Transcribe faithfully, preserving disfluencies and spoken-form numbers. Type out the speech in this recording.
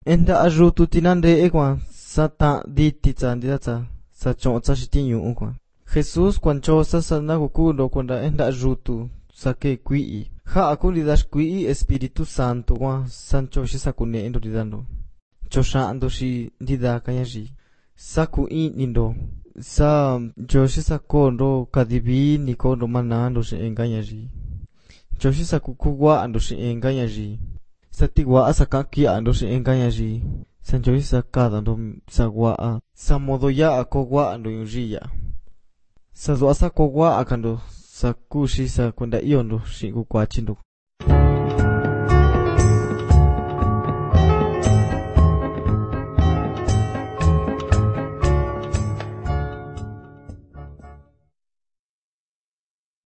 enda ajutu tinande ekwa sata dititsa nditsa sa choncha shitinyu kwa Jesus kwancho sasa na kukundo kwanda enda ajutu sake kui ha akuli dash kui Espiritu Santo kwa sancho shisa kune endo didando chosha ando shi ndida kayaji saku i nindo sa joshisa kondo kadibi ni kondo manando shi engayaji joshisa kukugwa ando shi engayaji satigwa asakaki ando shi engayaji sanjoshisa kada ando sagwa a samodo ya akogwa ando yunjiya sazo asakogwa akando sakushi sa kwenda iondo shi kukwachindo